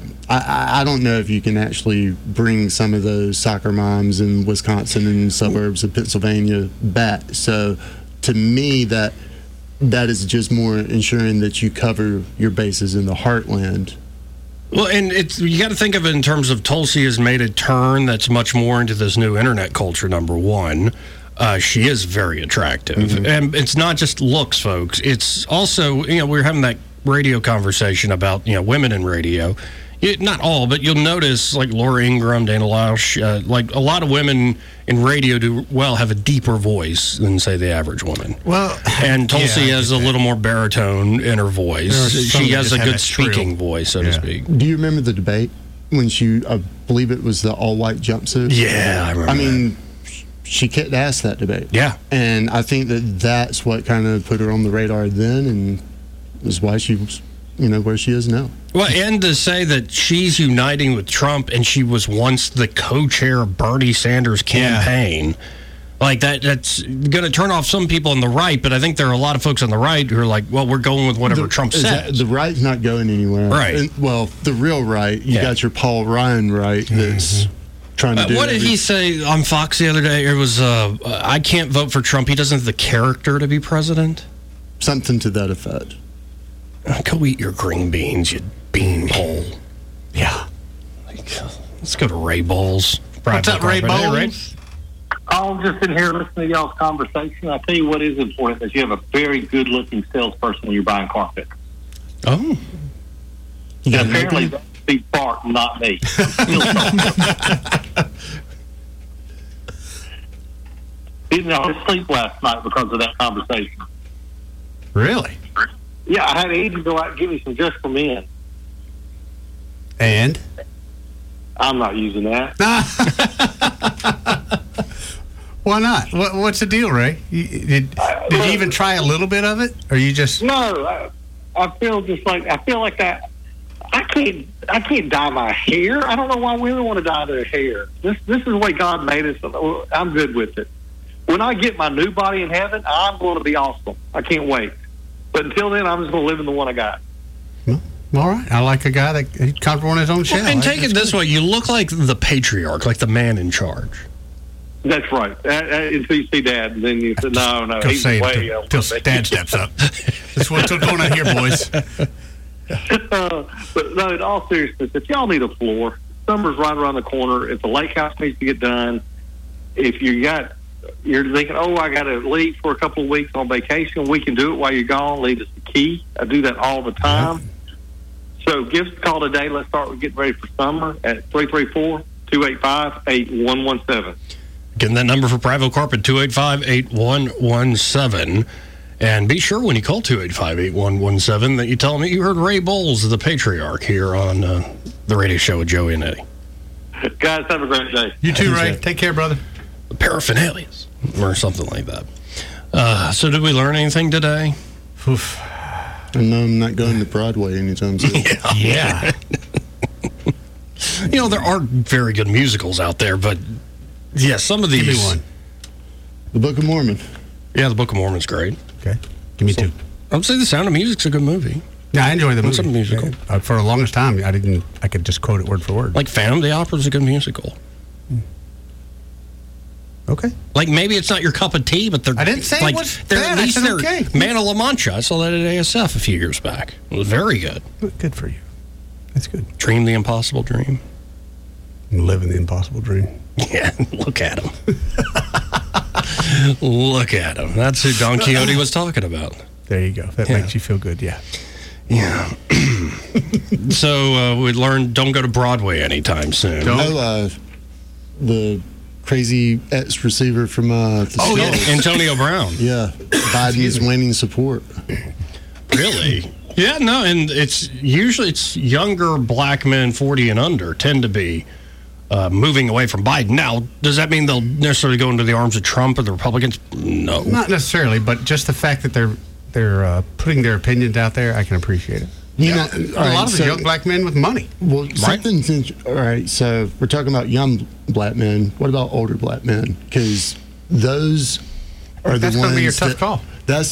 I don't know if you can actually bring some of those soccer moms in Wisconsin and suburbs of Pennsylvania back. So to me, that is just more ensuring that you cover your bases in the heartland. Well, and you got to think of it in terms of Tulsi has made a turn that's much more into this new internet culture, number one. She is very attractive. Mm-hmm. And it's not just looks, folks. It's also, we were having that radio conversation about, women in radio. Not all, but you'll notice, like Laura Ingraham, Dana Lausch, like a lot of women in radio have a deeper voice than, say, the average woman. Well, and Tulsi has a little more baritone in her voice. She has a good speaking voice, so to speak. Do you remember the debate when she, I believe it was the all-white jumpsuit? Yeah, I remember. She kicked ass that debate. Yeah. And I think that's what kind of put her on the radar then, and is why she was, where she is now. Well, and to say that she's uniting with Trump and she was once the co-chair of Bernie Sanders' campaign, like that's going to turn off some people on the right, but I think there are a lot of folks on the right who are like, well, we're going with whatever Trump says. The right's not going anywhere. Right. And, the real right, you got your Paul Ryan right that's trying to do what did he say on Fox the other day? It was, I can't vote for Trump. He doesn't have the character to be president. Something to that effect. Go eat your green beans, you beanpole. Yeah. Let's go to Ray Bowles. What's up, Ray Bowles? Hey, Ray? I'm just sitting here listening to y'all's conversation. I tell you what is important is you have a very good-looking salesperson when you're buying carpet. Oh. Apparently that's Steve Clark, not me. Didn't know his sleep last night because of that conversation. Really? Yeah, I had Eddie go out and give me some Just for Men. And? I'm not using that. Why not? What's the deal, Ray? Did you even try a little bit of it, or you just? No, I feel like that. I can't dye my hair. I don't know why women want to dye their hair. This is the way God made us. I'm good with it. When I get my new body in heaven, I'm going to be awesome. I can't wait. But until then, I'm just going to live in the one I got. All right. I like a guy that comfortable in his own shell. And take it this way: you look like the patriarch, like the man in charge. That's right. Until you see Dad, and then you say, no, Go he's say way it till Dad steps up. That's what's going on here, boys. But no, in all seriousness, if y'all need a floor, summer's right around the corner. If the lake house needs to get done, if you're thinking, I got to leave for a couple of weeks on vacation, we can do it while you're gone. Leave us the key. I do that all the time. So give us a call today. Let's start with getting ready for summer at 334-285-8117. Again, that number for Prattville Carpet, 285-8117. And be sure when you call 285-8117 that you tell them that you heard Ray Bowles, the patriarch, here on the radio show with Joey and Eddie. Guys, have a great day. You too, Ray. Take care, brother. Paraphernalias or something like that. So did we learn anything today? Oof. No, I'm not going to Broadway anytime soon. Yeah. There are very good musicals out there, but yeah, some of these. Give me one. The Book of Mormon. Yeah, The Book of Mormon's great. Okay. Give me two. I would say The Sound of Music's a good movie. Yeah, I enjoy the movie. It's a musical. For the longest time, I could just quote it word for word. Like Phantom of the Opera's a good musical. Okay. Like maybe it's not your cup of tea, but they're. I didn't say like, it was they're bad. at least I said they're okay. Man of La Mancha. I saw that at ASF a few years back. It was very good. Good for you. That's good. Dream the Impossible Dream. Living the impossible dream. Yeah, look at him. Look at him. That's who Don Quixote was talking about. There you go. That makes you feel good, yeah. Yeah. So we learned don't go to Broadway anytime soon. The crazy ex-receiver from the Skulls. Antonio Brown. Yeah. Biden's waning support. Really? Yeah, no, and it's younger black men 40 and under tend to be moving away from Biden. Now, does that mean they'll necessarily go into the arms of Trump or the Republicans? No. Not necessarily, but just the fact that they're putting their opinions out there, I can appreciate it. A lot of the young black men with money. Well, all right, so we're talking about young black men. What about older black men? Because those are the ones. That's going to be your tough call.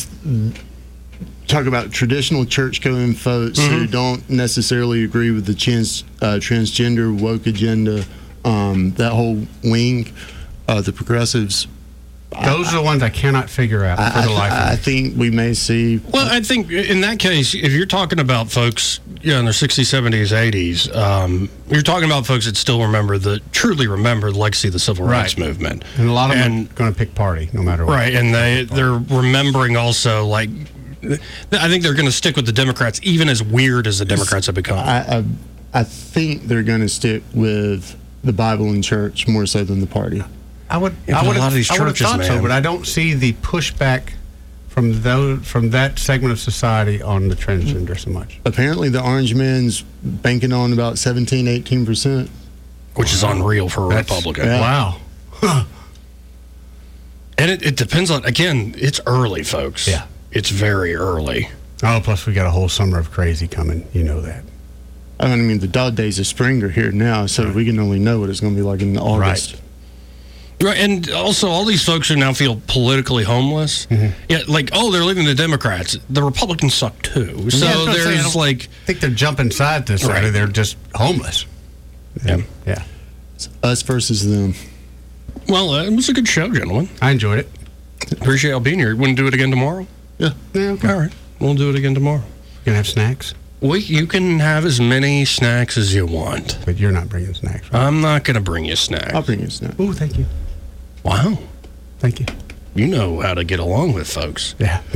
Talk about traditional church-going folks who don't necessarily agree with the transgender woke agenda, that whole wing, the progressives. Those are the ones I cannot figure out for the life of me. I think we may see. Well, I think in that case, if you're talking about folks in their 60s, 70s, 80s, you're talking about folks that still truly remember the legacy of the Civil Rights Movement. And a lot of them are going to pick party no matter what. Right, and they're remembering also, like, I think they're going to stick with the Democrats, even as weird as the Democrats have become. I think they're going to stick with the Bible and church more so than the party. I would a lot of these churches, thought so, but I don't see the pushback from that segment of society on the transgender so much. Apparently, the Orange Man's banking on about 17-18%, which is unreal for a Republican. Yeah. Wow. Huh. And it depends on, again, it's early, folks. Yeah. It's very early. Oh, plus we got a whole summer of crazy coming. You know that. I mean, the dog days of spring are here now, so we can only know what it's going to be like in August. Right, and also all these folks who now feel politically homeless. Yeah, like, they're leaving the Democrats. The Republicans suck too. So there's I think they're jumping side to side. Right. They're just homeless. Yeah. It's us versus them. Well, it was a good show, gentlemen. I enjoyed it. Appreciate y'all being here. Wouldn't do it again tomorrow? Yeah. Okay. All right. We'll do it again tomorrow. You can have snacks? You can have as many snacks as you want. But you're not bringing snacks, right? I'm not going to bring you snacks. I'll bring you snacks. Oh, thank you. Wow. Thank you. You know how to get along with folks. Yeah.